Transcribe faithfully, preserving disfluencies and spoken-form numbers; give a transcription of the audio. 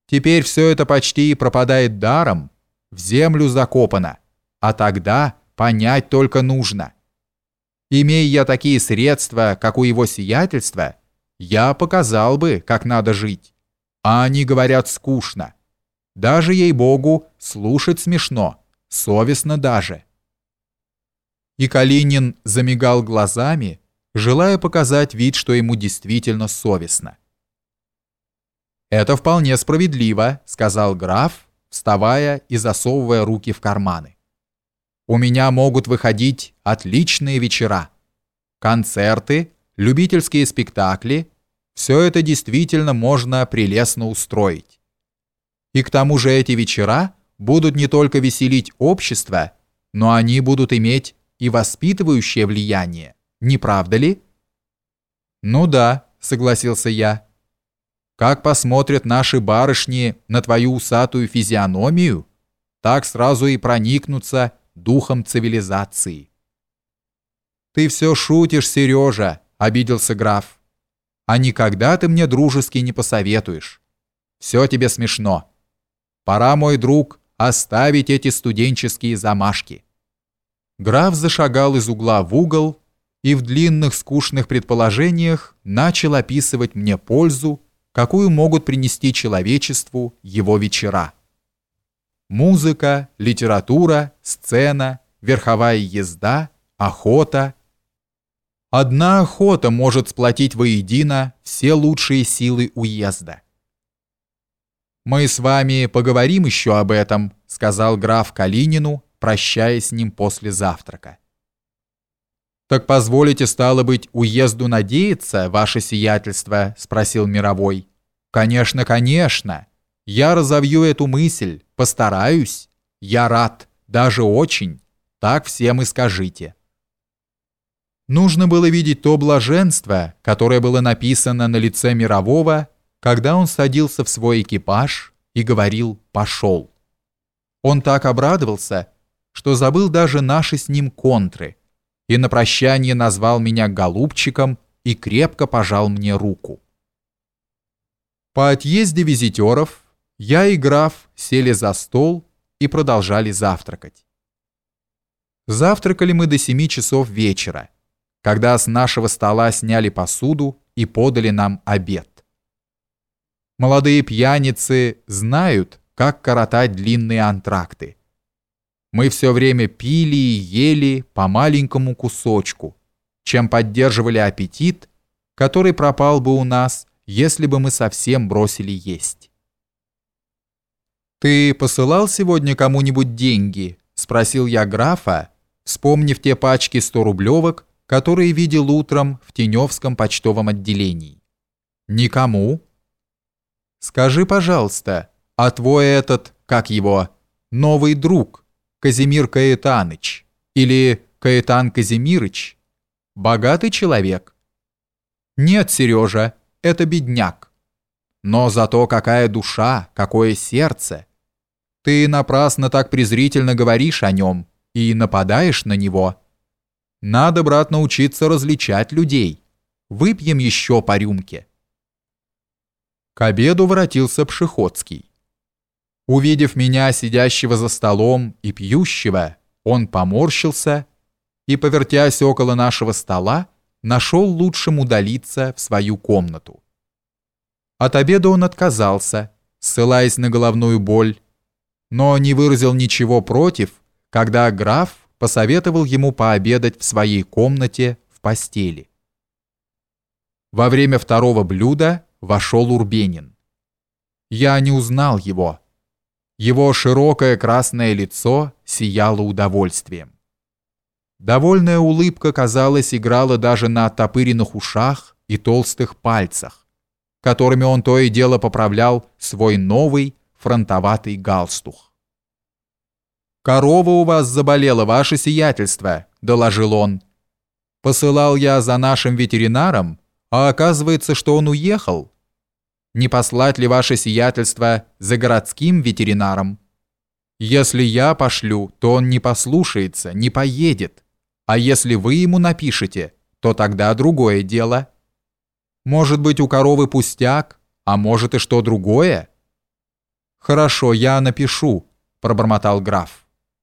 Теперь все это почти пропадает даром, в землю закопано, а тогда понять только нужно. Имея я такие средства, как у его сиятельства, я показал бы, как надо жить. А они говорят скучно. Даже, ей-богу, слушать смешно, совестно даже. И Калинин замигал глазами, желая показать вид, что ему действительно совестно. «Это вполне справедливо», — сказал граф, вставая и засовывая руки в карманы. «У меня могут выходить отличные вечера. Концерты, любительские спектакли — все это действительно можно прелестно устроить. И к тому же эти вечера будут не только веселить общество, но они будут иметь и воспитывающее влияние, не правда ли?» «Ну да», — согласился я. «Как посмотрят наши барышни на твою усатую физиономию, так сразу и проникнутся духом цивилизации». «Ты все шутишь, Сережа», — обиделся граф. «А никогда ты мне дружески не посоветуешь. Все тебе смешно. Пора, мой друг, оставить эти студенческие замашки». Граф зашагал из угла в угол и в длинных скучных предположениях начал описывать мне пользу, какую могут принести человечеству его вечера. Музыка, литература, сцена, верховая езда, охота. Одна охота может сплотить воедино все лучшие силы уезда. «Мы с вами поговорим еще об этом», — сказал граф Калинину, прощаясь с ним после завтрака. «Так позволите, стало быть, уезду надеяться, ваше сиятельство?» — спросил Мировой. «Конечно, конечно. Я разовью эту мысль, постараюсь. Я рад, даже очень. Так всем и скажите». Нужно было видеть то блаженство, которое было написано на лице Мирового, когда он садился в свой экипаж и говорил «пошел». Он так обрадовался, что забыл даже наши с ним контры, и на прощание назвал меня голубчиком и крепко пожал мне руку. По отъезде визитеров я и граф сели за стол и продолжали завтракать. Завтракали мы до семи часов вечера, когда с нашего стола сняли посуду и подали нам обед. Молодые пьяницы знают, как коротать длинные антракты. Мы все время пили и ели по маленькому кусочку, чем поддерживали аппетит, который пропал бы у нас, если бы мы совсем бросили есть. «Ты посылал сегодня кому-нибудь деньги?» — спросил я графа, вспомнив те пачки сто-рублевок, которые видел утром в Теневском почтовом отделении. «Никому?» «Скажи, пожалуйста, а твой этот, как его, новый друг, Казимир Каэтаныч или Каэтан Казимирыч, богатый человек?» «Нет, Сережа, это бедняк. Но зато какая душа, какое сердце. Ты напрасно так презрительно говоришь о нем и нападаешь на него. Надо, брат, научиться различать людей. Выпьем еще по рюмке». К обеду воротился Пшеходский. Увидев меня, сидящего за столом и пьющего, он поморщился и, повертясь около нашего стола, нашел лучшим удалиться в свою комнату. От обеда он отказался, ссылаясь на головную боль, но не выразил ничего против, когда граф посоветовал ему пообедать в своей комнате в постели. Во время второго блюда вошел Урбенин. Я не узнал его. Его широкое красное лицо сияло удовольствием. Довольная улыбка, казалось, играла даже на оттопыренных ушах и толстых пальцах, которыми он то и дело поправлял свой новый фронтоватый галстух. «Корова у вас заболела, ваше сиятельство», — доложил он. «Посылал я за нашим ветеринаром, а оказывается, что он уехал. Не послать ли ваше сиятельство за городским ветеринаром? Если я пошлю, то он не послушается, не поедет. А если вы ему напишете, то тогда другое дело. Может быть, у коровы пустяк, а может и что другое. «Хорошо, я напишу», — пробормотал граф.